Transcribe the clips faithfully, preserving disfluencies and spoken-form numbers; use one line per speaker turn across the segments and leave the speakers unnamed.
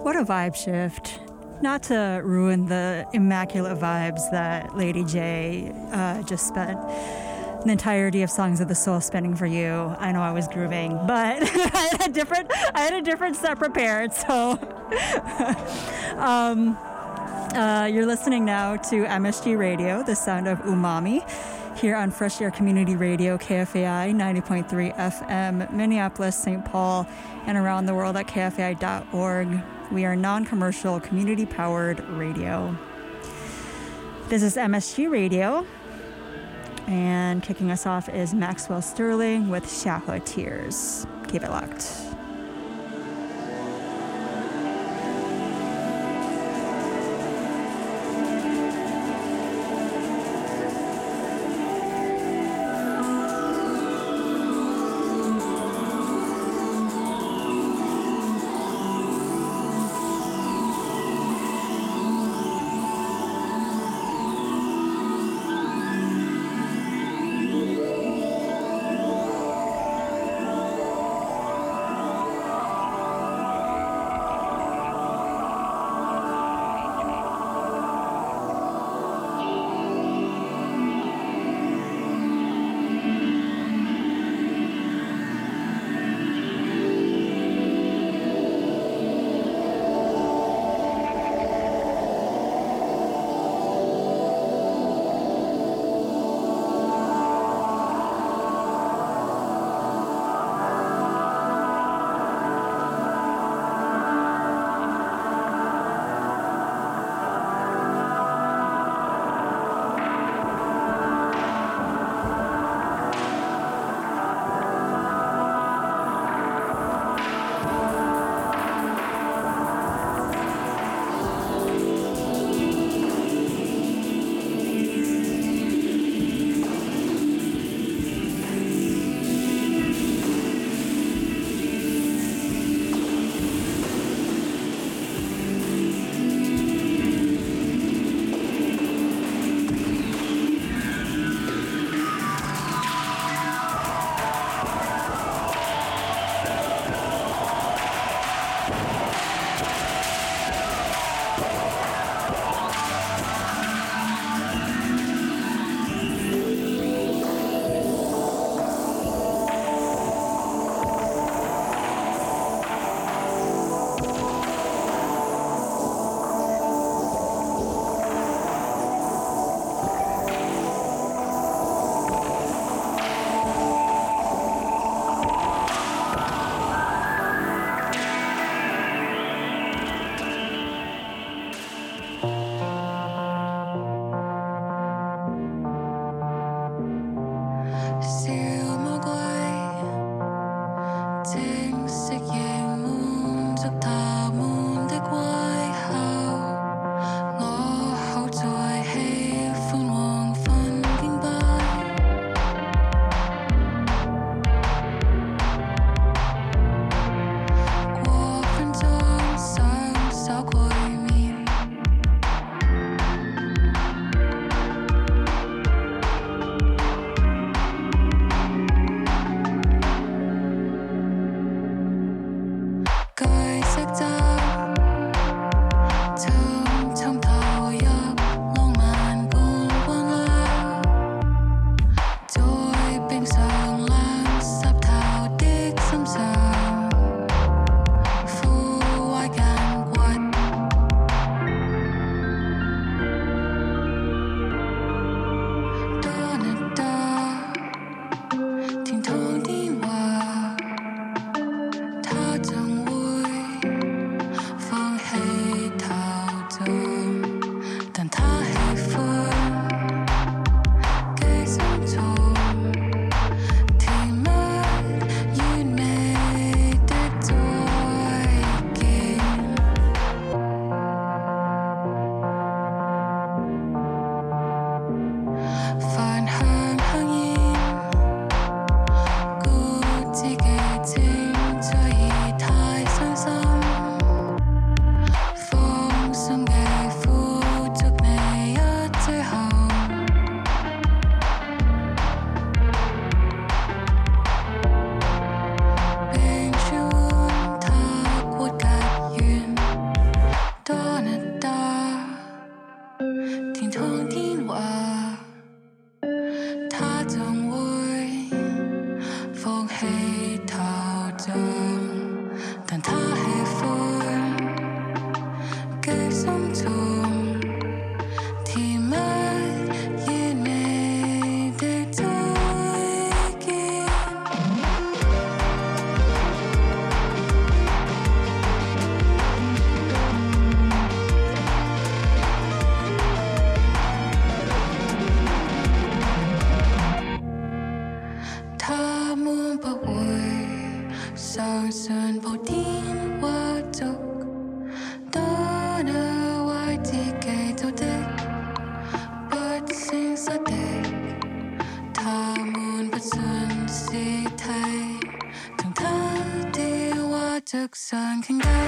What a vibe shift. Not to ruin the immaculate vibes that Lady J uh, just spent the entirety of Songs of the Soul spinning for you. I know I was grooving, but I had a different I had a different set prepared. So um, uh, you're listening now to M S G Radio, the sound of umami, here on Fresh Air Community Radio, K F A I ninety point three F M, Minneapolis, Saint Paul, and around the world at K F A I dot org. We are non-commercial, community-powered radio. This is M S G Radio, and kicking us off is Maxwell Sterling with Xiahe Tears. Keep it locked.
天堂電話，他總會放棄頭像，但他喜歡寄心中甜蜜與你的再見。他們不會相信部電話粥，多那為自己做的不誠實的，他們不信屍體，同他電話粥上傾偈。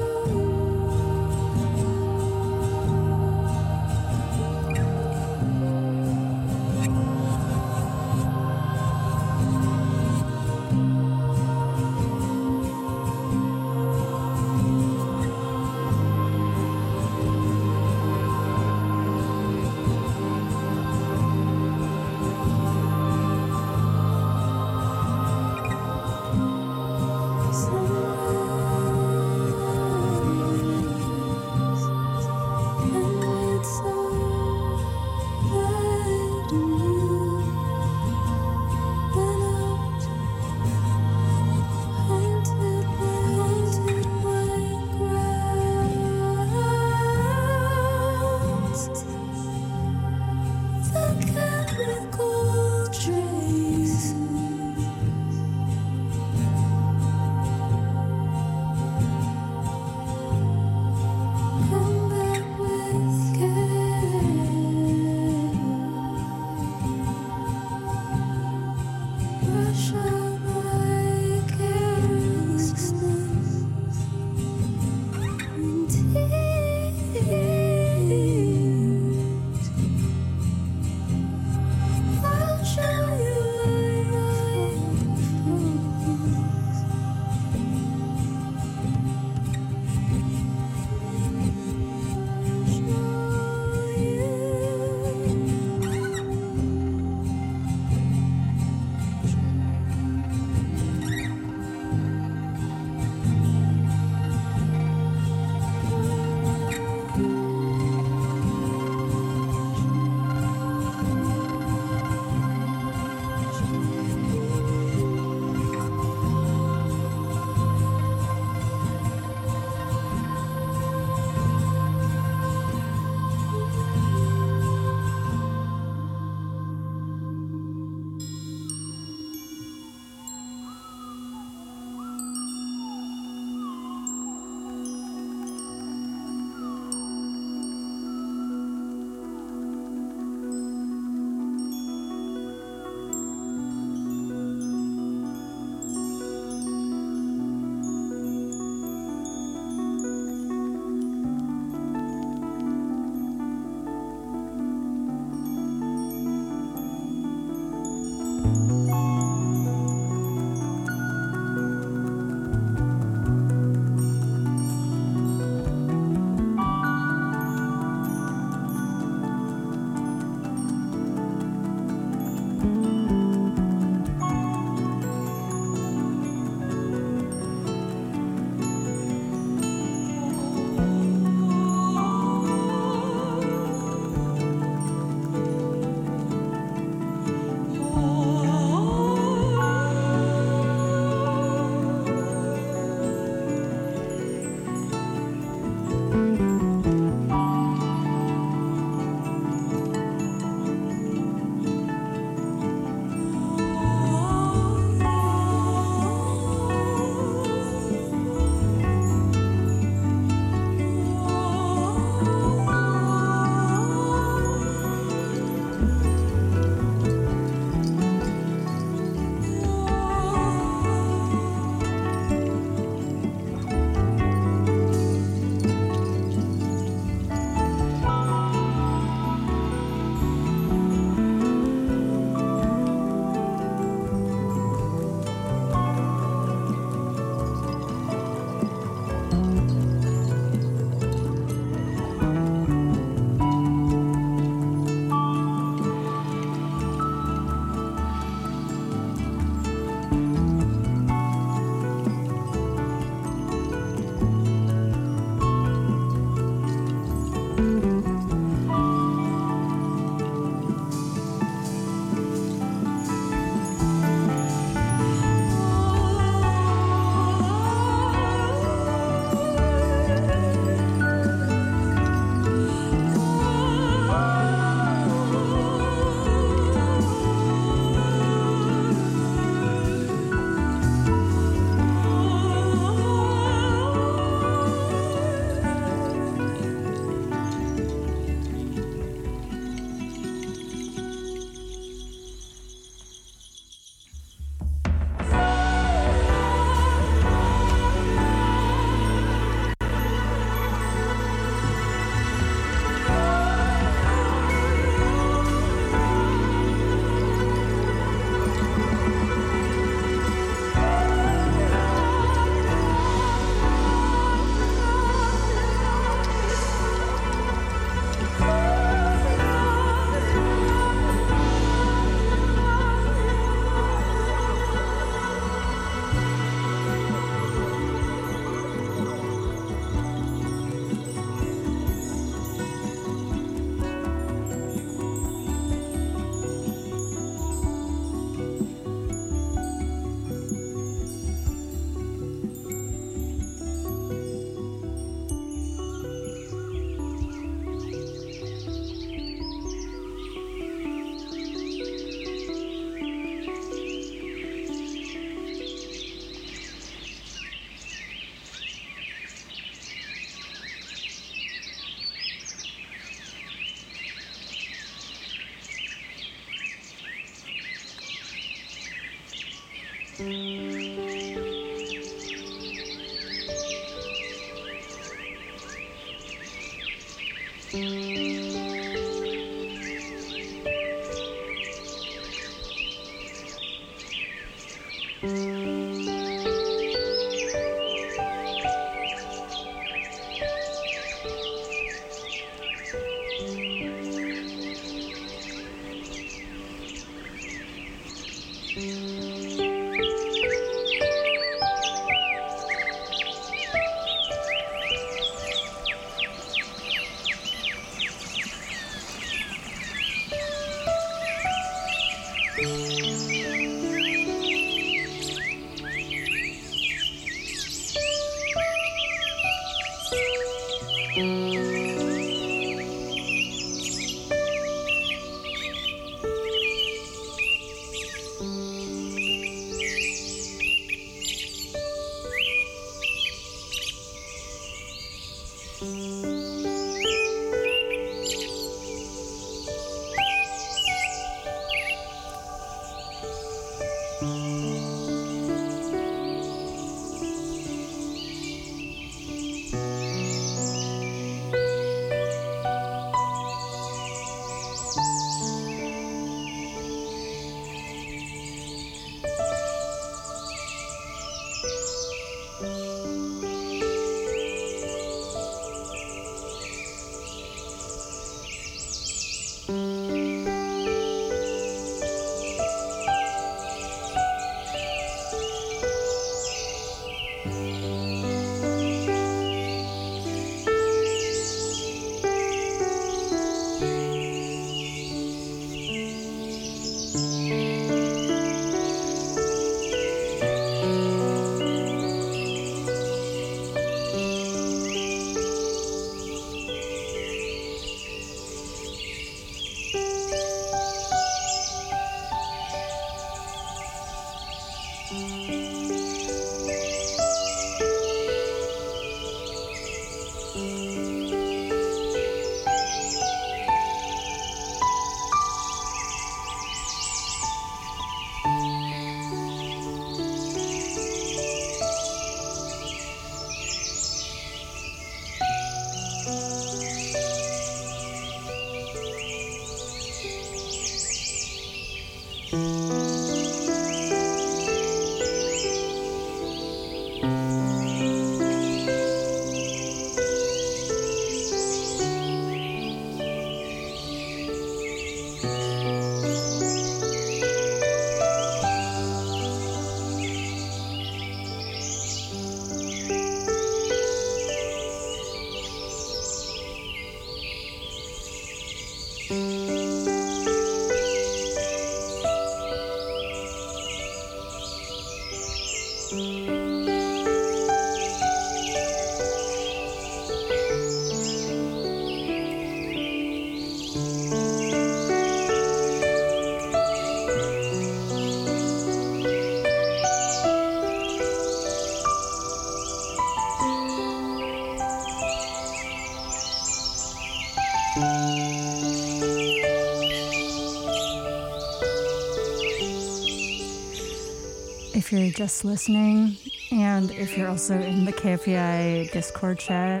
If you're just listening, and if you're also in the K F A I Discord chat,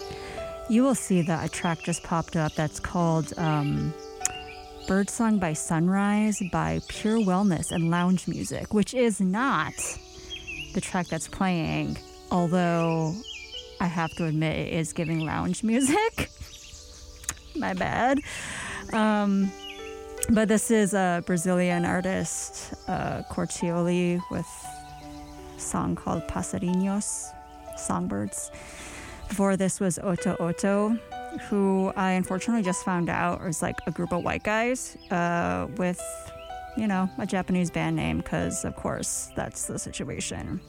you will see that a track just popped up that's called um, Birdsong by Sunrise by Pure Wellness and Lounge Music, which is not the track that's playing, although I have to admit it is giving lounge music. My bad. Um, but this is a Brazilian artist, uh, Cortioli, with a song called Passarinhos, Songbirds. Before this was Oto Oto, who I unfortunately just found out was like a group of white guys uh, with, you know, a Japanese band name, because of course that's the situation.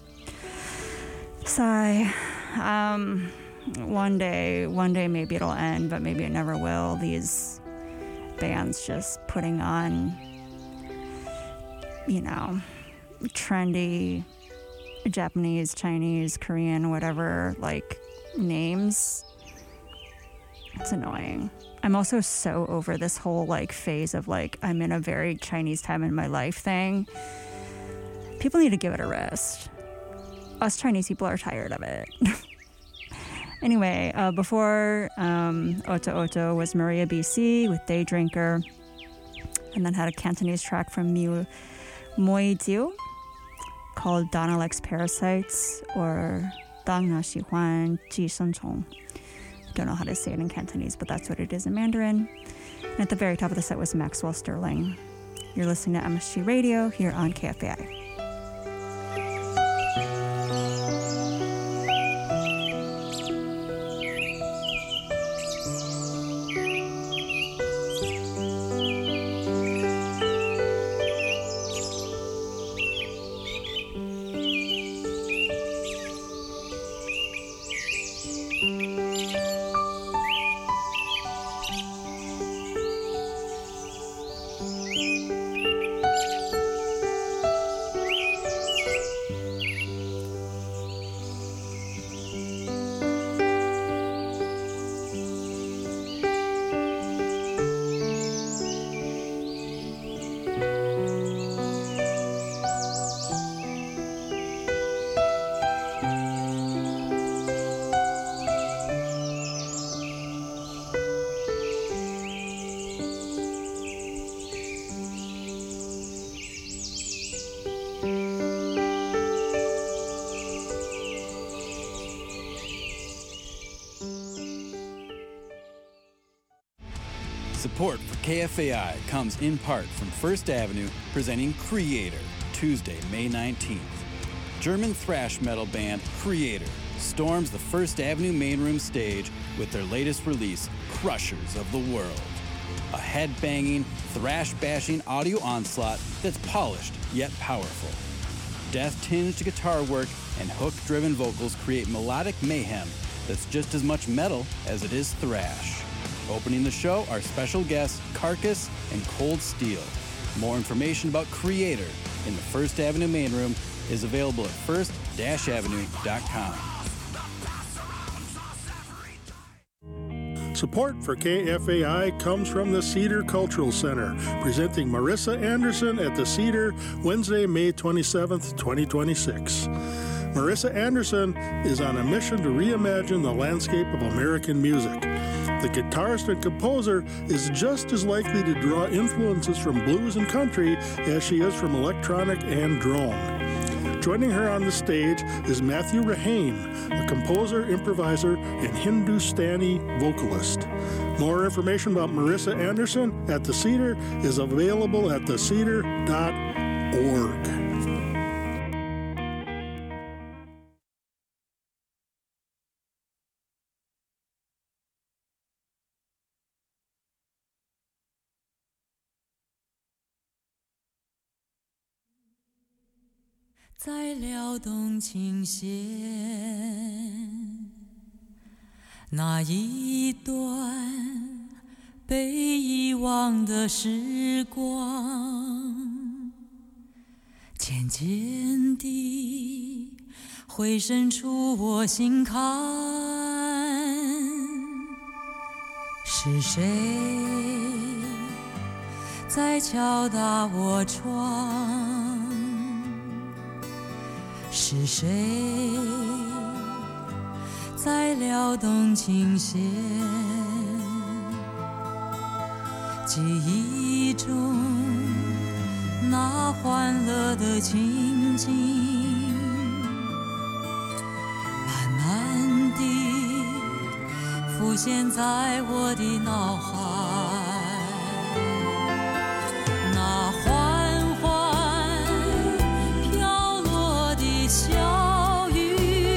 Sigh. Um, one day, one day maybe it'll end, but maybe it never will. These bands just putting on, you know, trendy Japanese, Chinese, Korean, whatever, like, names. It's annoying. I'm also so over this whole, like, phase of, like, I'm in a very Chinese time in my life thing. people need to give it a rest. Us Chinese people are tired of it. Anyway, uh, before um, Oto Oto was Maria B C with Day Drinker, and then had a Cantonese track from Miu Moi Jiu called Donna Likes Parasites, or Dang Na Xi Huan Ji Shen Chong. Don't know how to say it in Cantonese, but that's what it is in Mandarin. And at the very top of the set was Maxwell Sterling. You're listening to M S G Radio here on K F A I.
Support for K F A I comes in part from First Avenue presenting Creator, Tuesday, May nineteenth. German thrash metal band Creator storms the First Avenue main room stage with their latest release, Crushers of the World. A head-banging, thrash-bashing audio onslaught that's polished yet powerful. Death-tinged guitar work and hook-driven vocals create melodic mayhem that's just as much metal as it is thrash. Opening the show are special guests Carcass and Cold Steel. More information about Creator in the First Avenue main room is available at first avenue dot com.
Support for K F A I comes from the Cedar Cultural Center, presenting Marissa Anderson at the Cedar Wednesday, May twenty-seventh, twenty twenty-six. Marissa Anderson is on a mission to reimagine the landscape of American music. The guitarist and composer is just as likely to draw influences from blues and country as she is from electronic and drone. Joining her on the stage is Matthew Rahane, a composer, improviser, and Hindustani vocalist. More information about Marissa Anderson at the Cedar is available at the cedar dot org.
在撩动琴弦，那一段被遗忘的时光，渐渐地回渗出我心坎。是谁在敲打我窗？ 是谁在撩动琴弦？记忆中那欢乐的情景，慢慢地浮现在我的脑海。那缓缓飘落的小雨，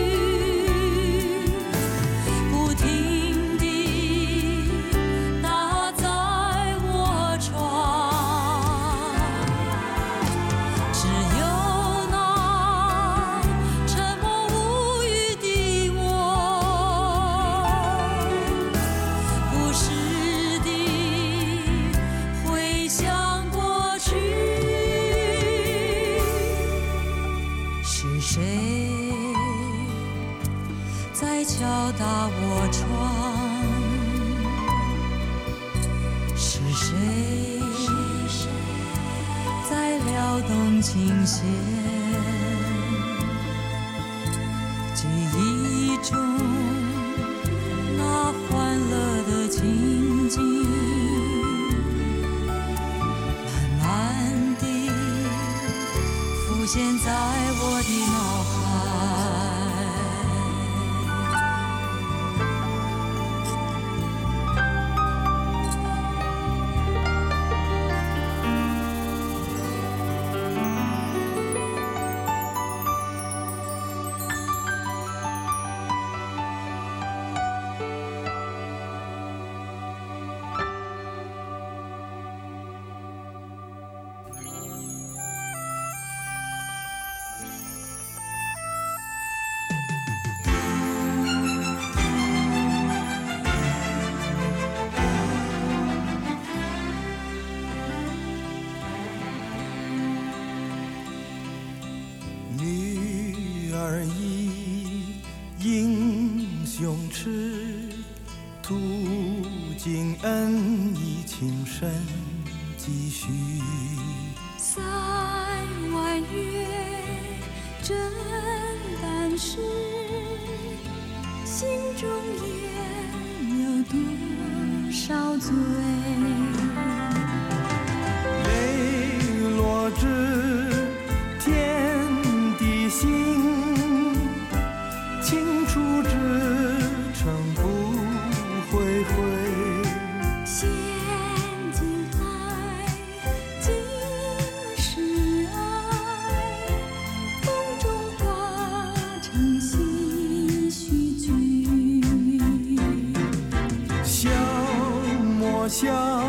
不停地打在我窗。只有那沉默无语的我，不时地回想过去。是谁在敲打我窗？是谁在撩动琴弦？
情恩义情深继续。
塞外月，真但是心中也有多少罪？
泪落至天地心，情出至诚不悔悔。
现今爱，今是爱，风中化成心绪剧。
笑莫笑，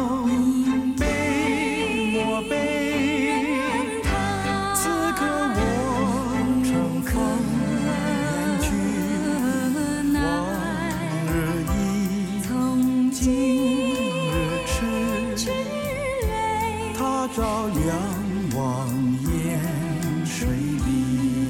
悲莫悲，此刻我乘风远去，往日忆，今日痴，他朝两望烟水里。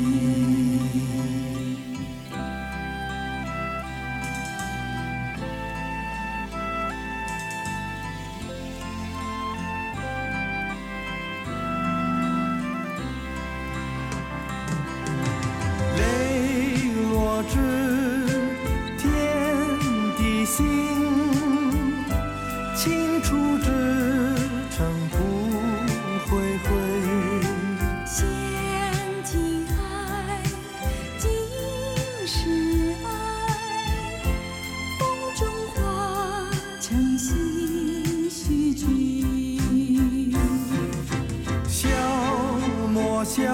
泪落至天地心，情出至诚不悔悔。
现今爱，今是爱，风中化成心绪剧。
笑莫笑，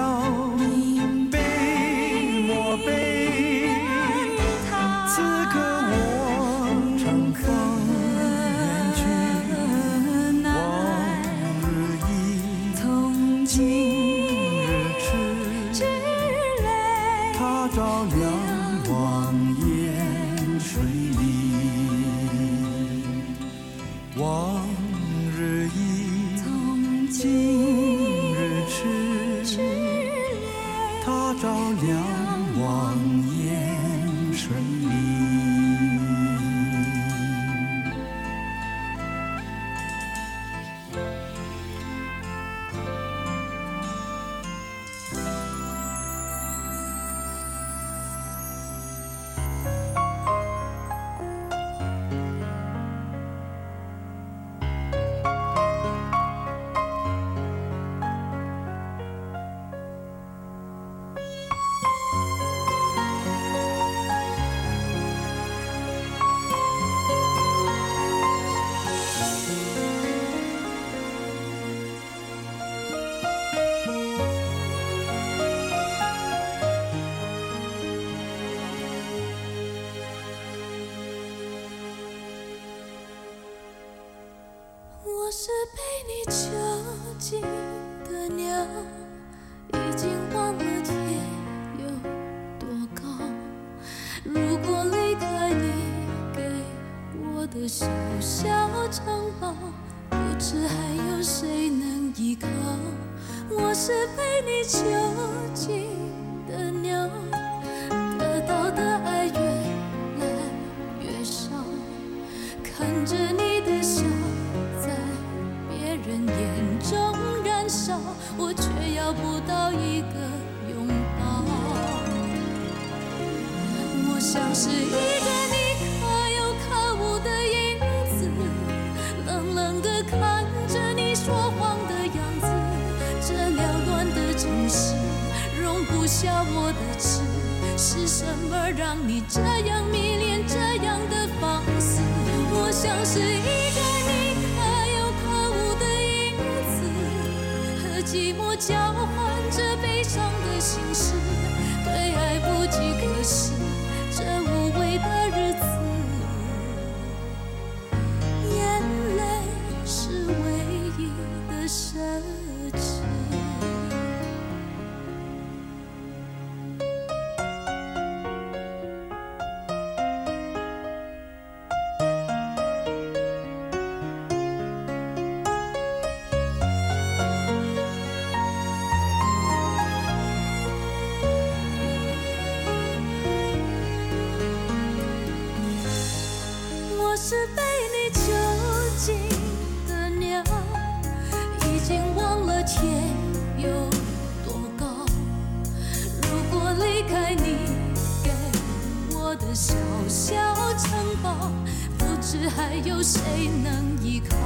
悲莫悲，此刻我乘风远去，往日忆，今日痴，他朝两望烟水里。往日忆，今日痴，他朝两望烟水里。
我是被你囚禁的鸟，已经忘了天有多高。如果离开你给我的小小城堡，不知还有谁能依靠。我是被你囚禁的鸟，得到的爱越来越少，看着你的笑在别人眼中燃烧，我却要不到一个拥抱。我像是一个你可有可无的影子，冷冷地看着你说谎的样子。这缭乱的城市容不下我的痴，是什么让你这样迷恋这样的放肆？我像是一个你可有可无的影子，和寂寞交换着悲伤的心事，对爱不计可施，这无味的日子，眼泪是唯一的奢侈。是被你囚的天有多高？如果离开你给我的小小城堡，不知还有谁能依靠？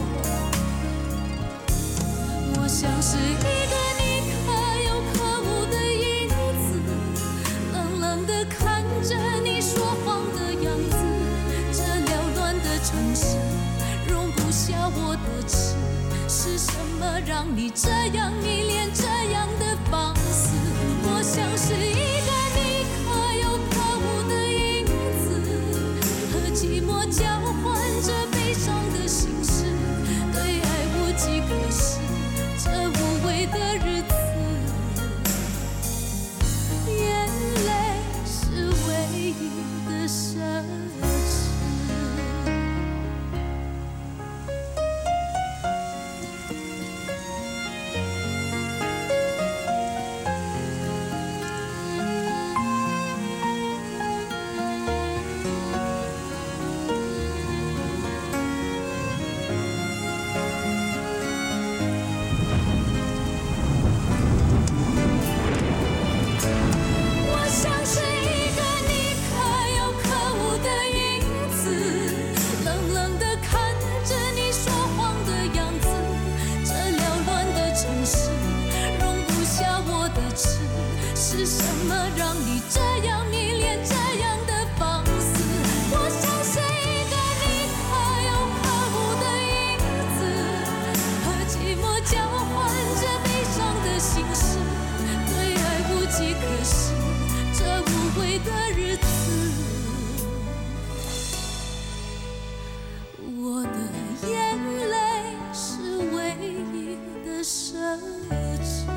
我像是一个你可有可无的影子，冷冷地看着你说谎的样子。这缭乱的城市容不下我的痴，是什么让你这样迷恋这样的放肆？我像是一个你可有可无的影子，和寂寞交换着悲伤的心事，对爱无计可施，这无味的日子，眼泪是唯一的奢侈。是什么让你这样迷恋这样的放肆？我像是一个你可有可无的影子，和寂寞交换着悲伤的心事，对爱无计可施，这无味的日子，我的眼泪是唯一的奢侈。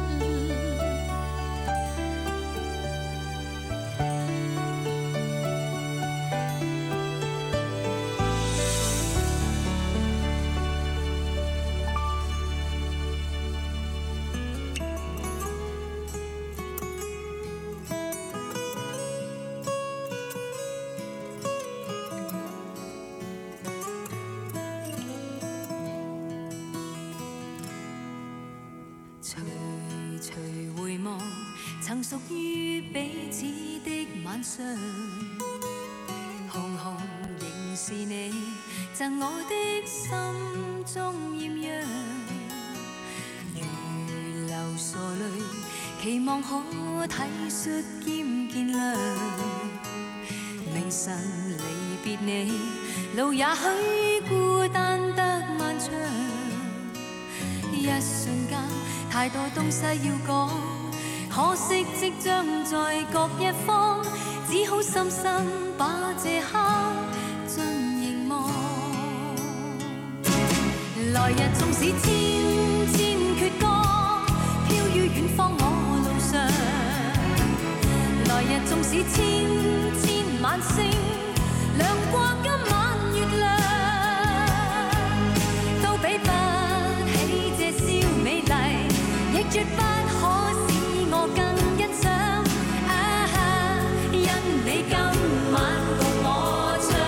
徐徐回望曾屬於彼此的晚上，紅紅仍是你贈我的心中豔陽，如流傻淚，期望可體恤兼見諒。明晨離別你，路也許孤單得漫長，一瞬間太多東西要講，可惜即將在各一方，只好深深把這刻盡凝望。來日縱使千千闕歌，飄於遠方我路上。來日縱使千千晚星，亮過今晚月亮，都比不起這宵美麗。亦絕不可使我更欣賞，啊！因你今晚共我唱。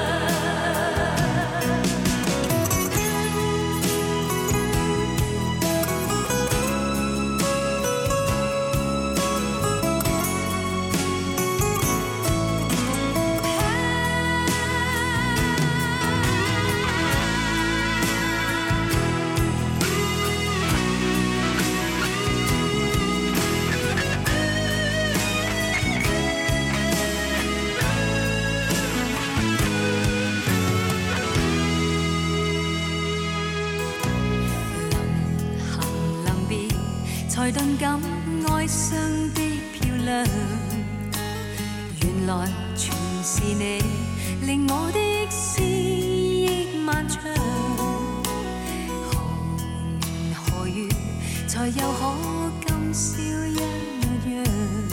才頓感哀傷的漂亮，原來全是你令我的思憶漫長。何年何月才又可今宵一樣？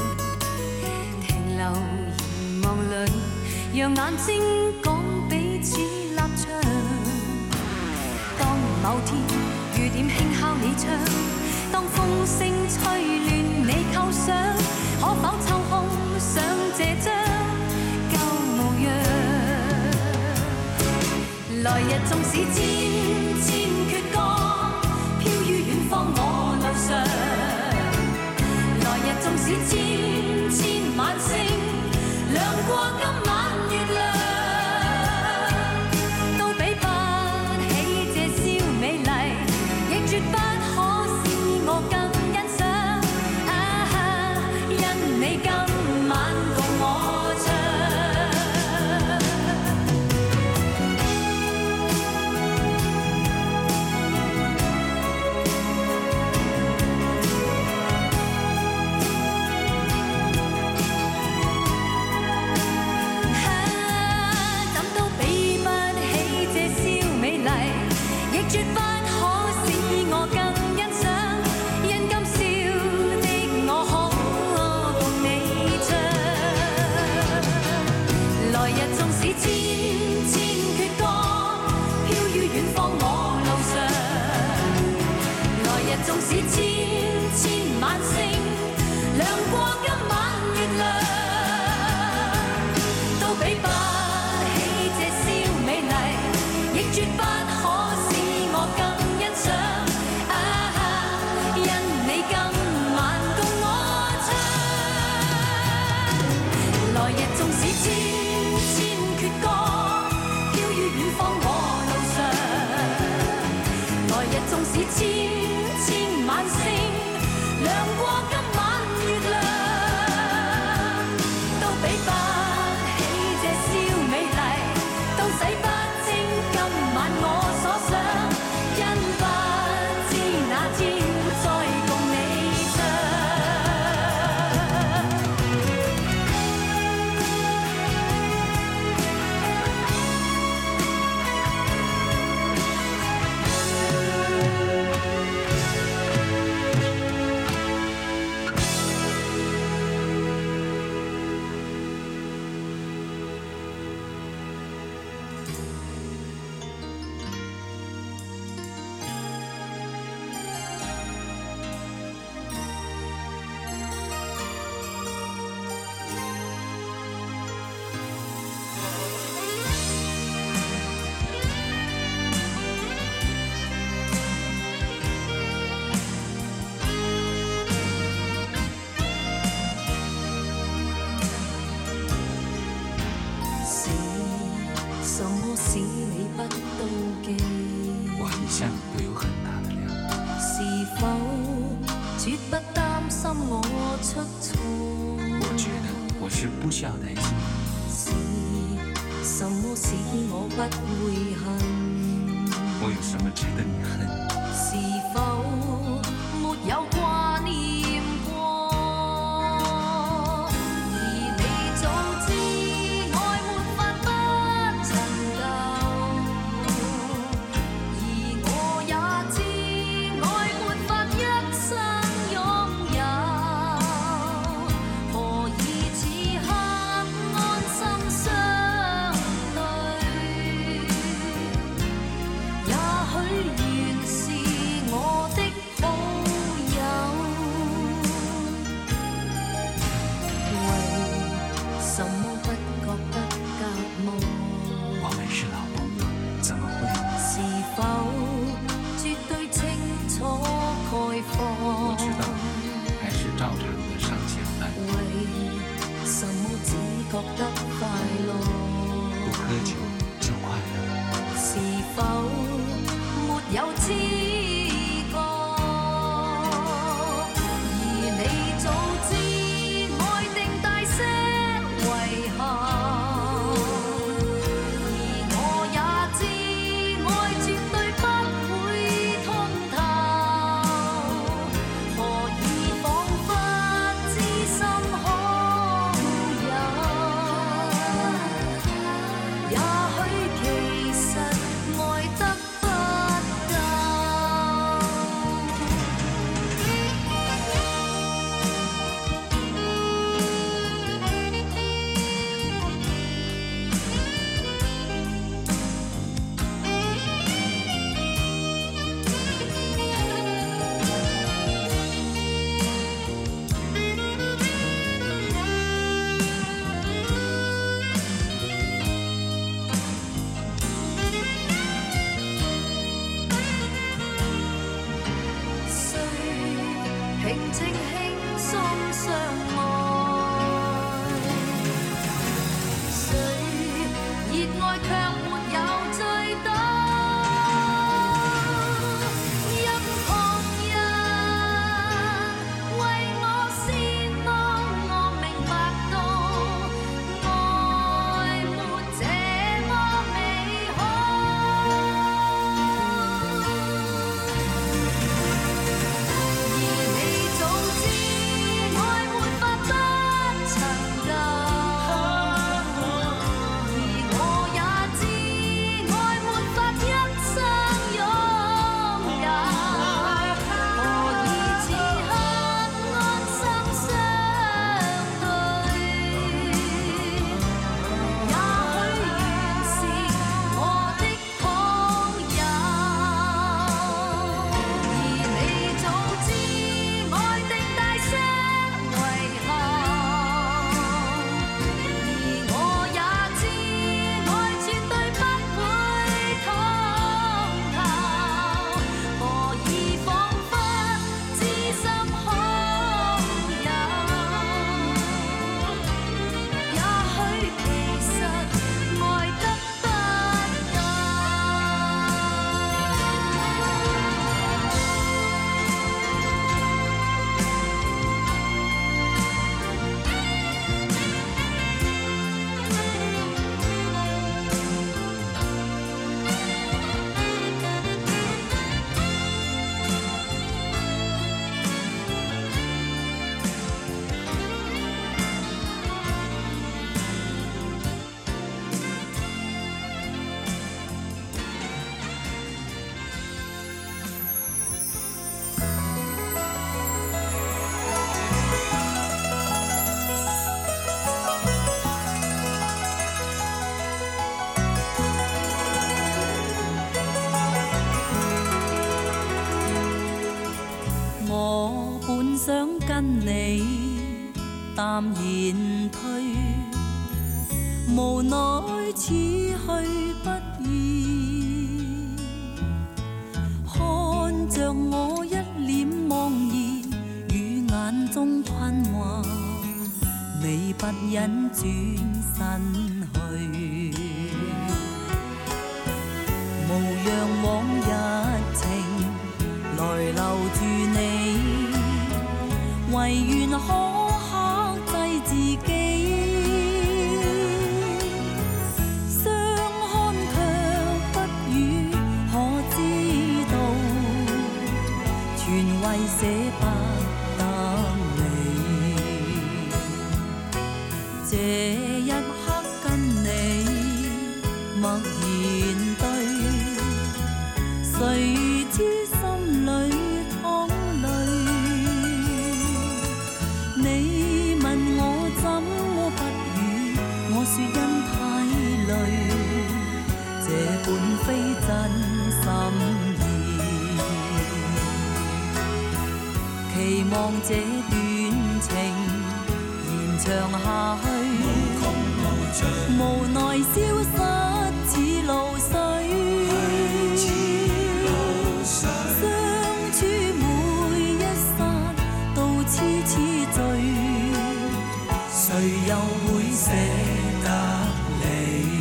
停留凝望裏，讓眼睛講彼此立場。當某天雨點輕敲你窗，當風聲吹亂你構想，可否抽空想這張舊模樣？來日縱使千千闕歌，飄於遠方。 放我路上。來日縱使千千晚星亮過今晚月亮，都比不起這宵美麗，亦絕不可使我更欣賞。啊，因你今晚共我唱。絕不可使我更欣賞，因今宵的我可共你唱。來日縱使千千闕歌飄於遠方我路上，來日縱使千千晚星亮過今晚月亮，都比不起這宵美麗，亦絕不可我更欣賞。啊，因你今晚共我唱。來日縱使千千闕歌飄於遠方我路上，來日縱使千千晚星亮過今晚月亮，都比不起這宵美麗，都洗不清今晚我所想。因不知那天再共你唱。
不需要担心。
是什麼使我不會恨？
我有什麼值得你恨？
是否沒有掛念過？而你早知愛沒法不尋舊，而我也知愛沒法一生擁有。何以此刻安心相對？也許原是我的。 跟你淡然退，無奈此去不易。看着我一臉茫然，與眼中困惑，你不忍轉身去，無讓往日情來留住你，唯願可克制自己。相看卻不語，可知道全為捨不得你。這一刻跟你默然對，誰知心裏淌淚。你問我怎麼不語，我說因太累，這本非真心意。期望這段情延長下去，無奈消失似露水。相處每一剎都痴痴醉，誰又會捨得你？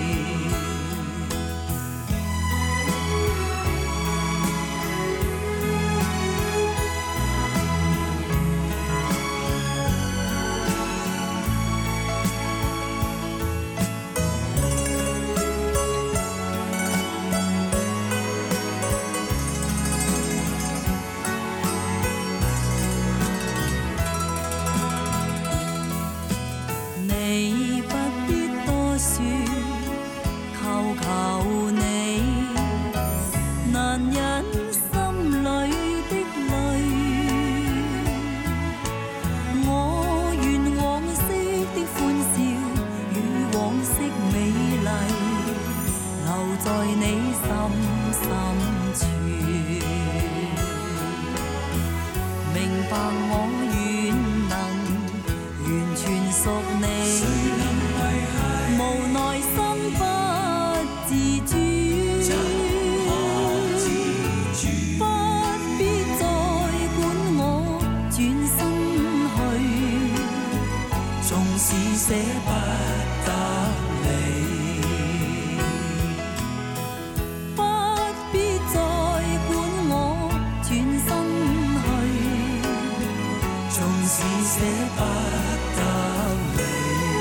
你不必多說，求求你，難忍心裏的淚。我願往昔的歡笑與往昔美麗，留在你心深處。明白我願能完全屬你，無奈心不自主，不必再管我轉身去，縱使捨不得你，不必再管我轉身去，縱使捨不得你。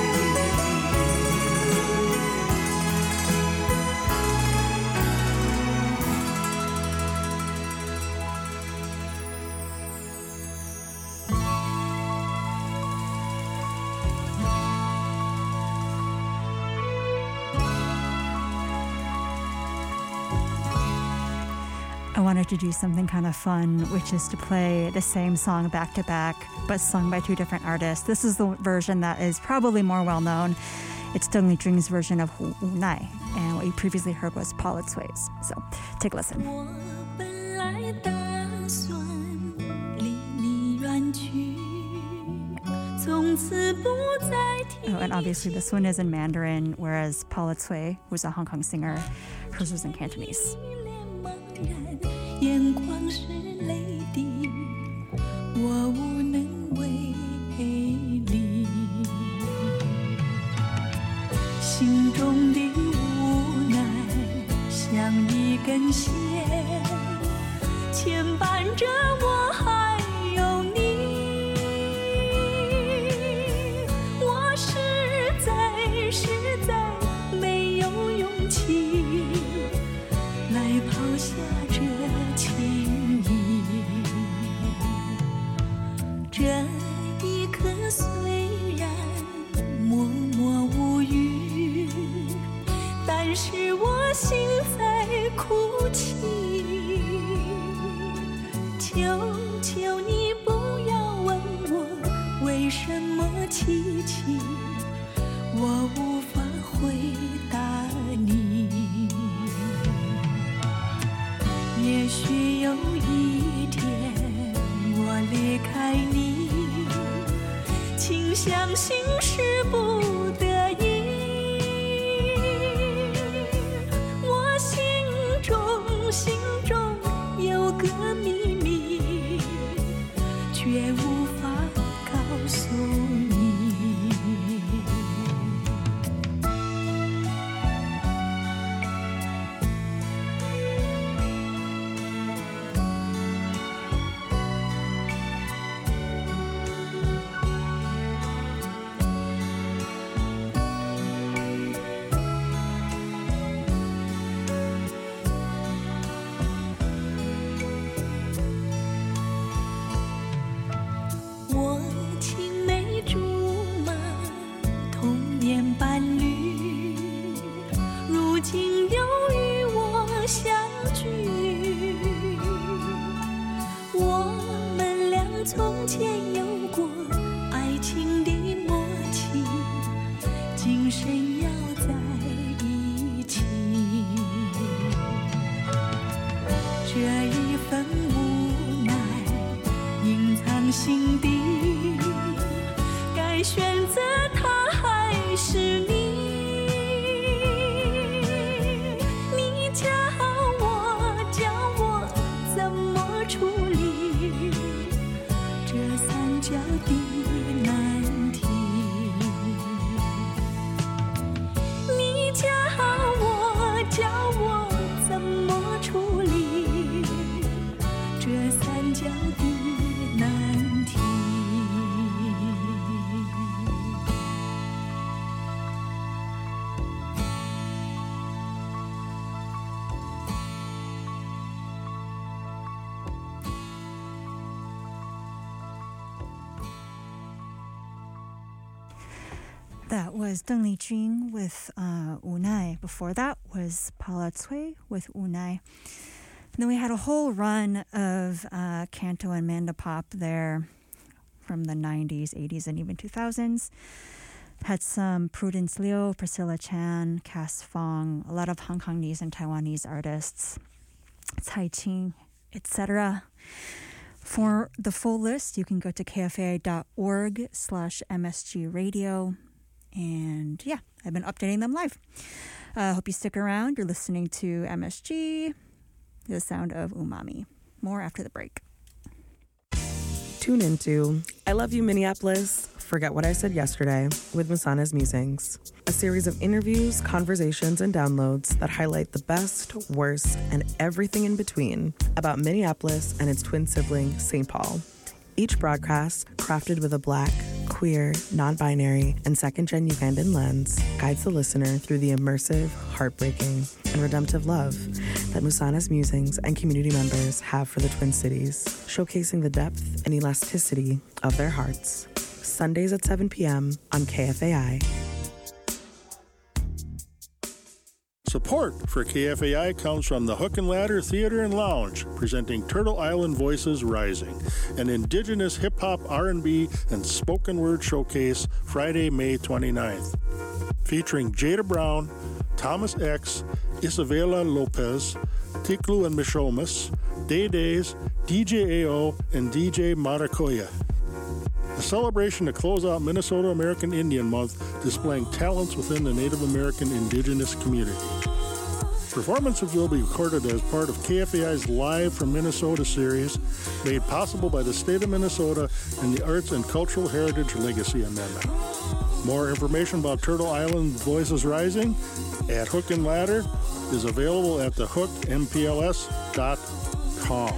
I wanted to do something kind of fun, which is to play the same song back to back, but sung by two different artists. This is the version that is probably more well known. It's Deng Lidring's version of Hu Nai, and what you previously heard was Paula Tsuy's. So take a listen.
我本来打算离你远去，从此不再提。
Oh, and obviously this one is in Mandarin, whereas Paula Tsui, who's a Hong Kong singer, hers was in Cantonese.
眼眶是泪滴，我无能为力，心中的无奈像一根线，牵绊着我还有你。我实在实在没有勇气来抛下这情谊，这一刻虽然默默无语，但是我心在哭泣。求求你不要问我为什么凄凄，我无法回答你。也许有一天我离开你， 相信是不得已。我心中心中有个秘密，却无法告诉你。我青梅竹马，童年伴侣，如今又与我相聚。我们俩从前有过爱情的默契，今生要在一起。这一份无奈隐藏心底，该选择他还是你？你教我，教我怎么处理这三角的难题。你教我，教我怎么处理这三角的难题。
That was Deng Lijun with uh, Unai. Before that was Paula Tsui with Unai. And then we had a whole run of uh, canto and mandopop there from the nineties, eighties, and even two thousands. Had some Prudence Liu, Priscilla Chan, Cass Fong, a lot of Hong Kongese and Taiwanese artists, Cai Qing, et cetera. For the full list, you can go to kfa.org slash MSG radio. And yeah, I've been updating them live. I uh, hope you stick around. You're listening to M S G, the sound of umami. More after the break.
Tune into I Love You Minneapolis, Forget What I Said Yesterday with Masana's Musings, a series of interviews, conversations, and downloads that highlight the best, worst, and everything in between about Minneapolis and its twin sibling, Saint Paul. Each broadcast, crafted with a Black, queer, non-binary, and second-gen Ugandan lens, guides the listener through the immersive, heartbreaking, and redemptive love that Musana's Musings and community members have for the Twin Cities, showcasing the depth and elasticity of their hearts. Sundays at seven p.m. on K F A I.
Support for K F A I comes from the Hook and Ladder Theater and Lounge, presenting Turtle Island Voices Rising, an indigenous hip-hop, R and B, and spoken word showcase Friday, May twenty-ninth. Featuring Jada Brown, Thomas X, Isabela Lopez, Tiklu and Mishomas, Day Days, D J A O, and D J Maracoya. A celebration to close out Minnesota American Indian Month, displaying talents within the Native American indigenous community. Performances will be recorded as part of K F A I's Live from Minnesota series, made possible by the state of Minnesota and the Arts and Cultural Heritage Legacy Amendment. More information about Turtle Island Voices Rising at Hook and Ladder is available at the hook m p l s dot com.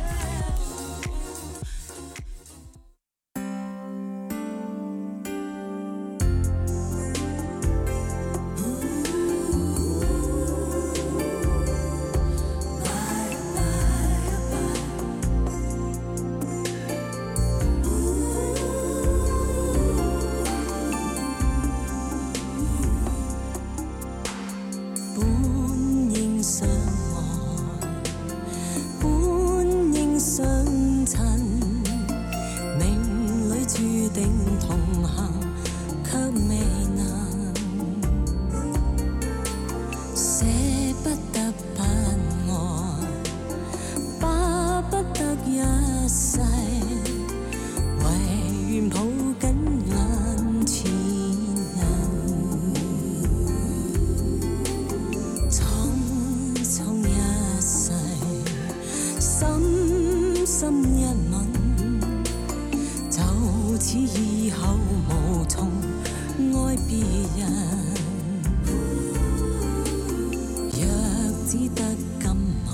Hãy subscribe cho kênh Ghiền Mì Gõ để không bỏ lỡ 若只得今晚，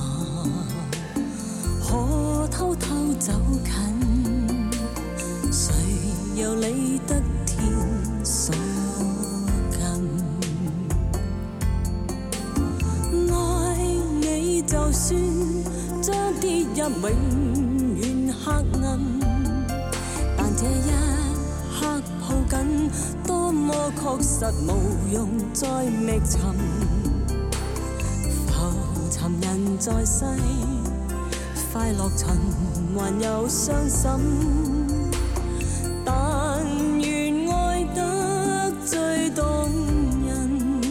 可偷偷走近，谁又理得天所近？愛你就算將跌入永遠黑暗，但這一刻抱緊，多麼確實無用再覓尋。浮沉人在世，快樂循環又傷心，但願愛得最動人。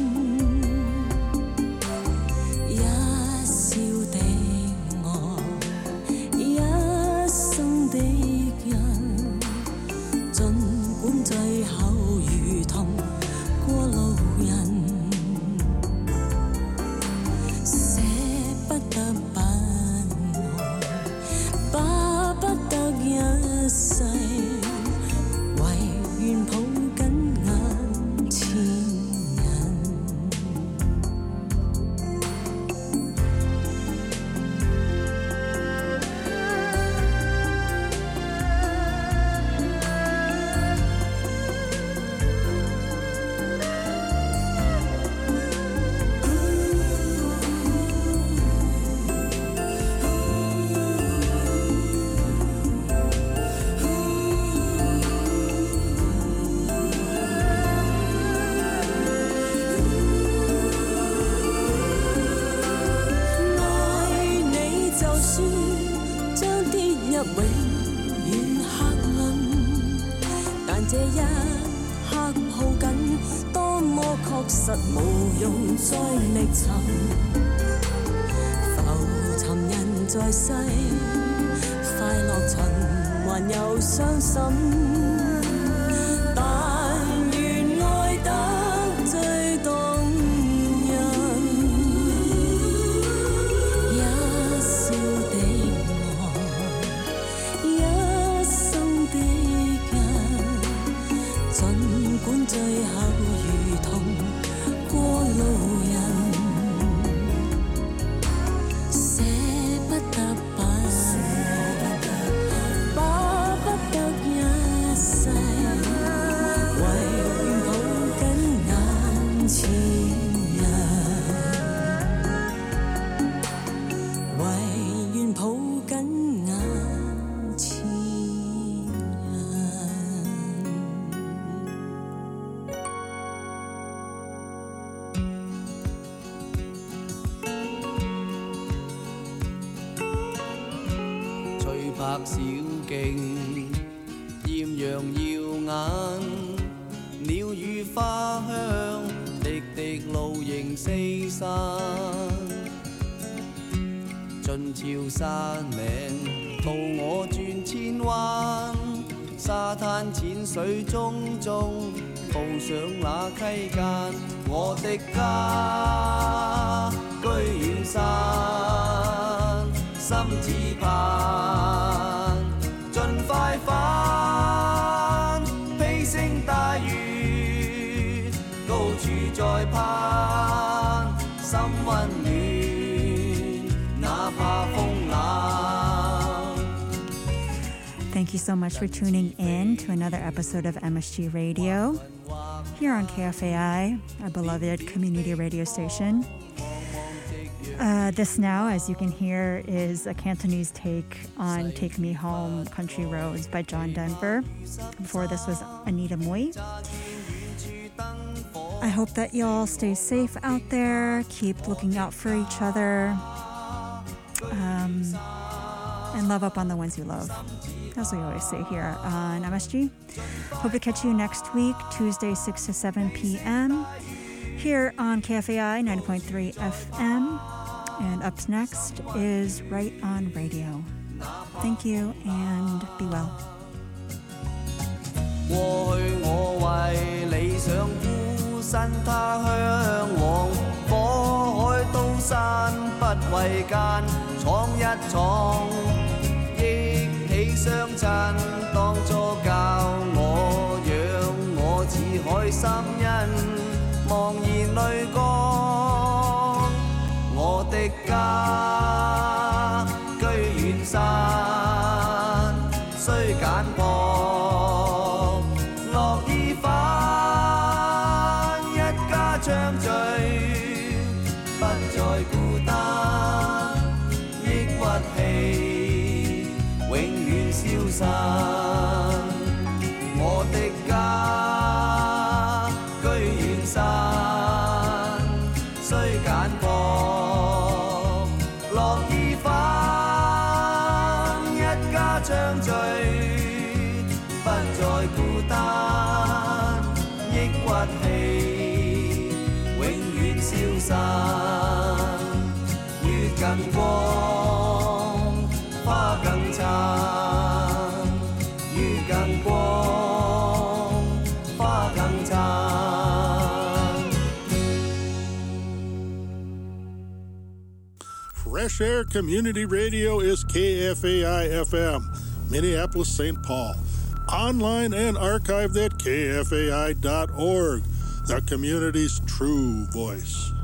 一笑的我，一生的人，儘管最後如同過路人，捨不得不愛，巴不得一世，唯願抱緊眼前人。永遠黑暗，但這一刻抱緊，多麼確實無用再覓尋。浮沉人在世，快樂循環又傷心，但願愛得最動人。一笑的儘管最後如同過路人，捨不得不愛，巴不得一世，唯願抱緊眼前人，唯願抱緊眼前人。
白小徑豔陽耀眼，鳥語花香，滴滴露凝四散。盡潮山嶺，途我轉千彎，沙灘淺水淙淙，步上那溪間，我的家居遠山，心只盼盡快返，披星戴月，高處再攀，心溫暖，哪怕風冷。
Thank you so much for tuning in to another episode of M S G Radio here on K F A I, our beloved community radio station. Uh, this now, as you can hear, is a Cantonese take on Take Me Home, Country Roads by John Denver. Before this was Anita Mui. I hope that y'all stay safe out there, keep looking out for each other, um, and love up on the ones you love. That's what we always say here on M S G. Hope to catch you next week, Tuesday, six to seven p.m. here on K F A I ninety point three F M. And up next is Right on Radio. Thank you and be well.
過去我為理想孤身他鄉往，火海刀山不畏艱，闖一闖，憶起相襯，當初教我養我似海心恩。 淚光，我的家居遠山，雖簡樸，樂意返一家暢聚，不再孤單，抑鬱氣永遠消散。我的家居遠山，雖簡樸，樂意返一家暢聚，不再孤單，抑鬱氣永遠消散。月更光，花更燦，月更光，花更燦。
Fresh Air Community Radio is K F A I F M, Minneapolis, Saint Paul. Online and archived at K F A I dot org, the community's true voice.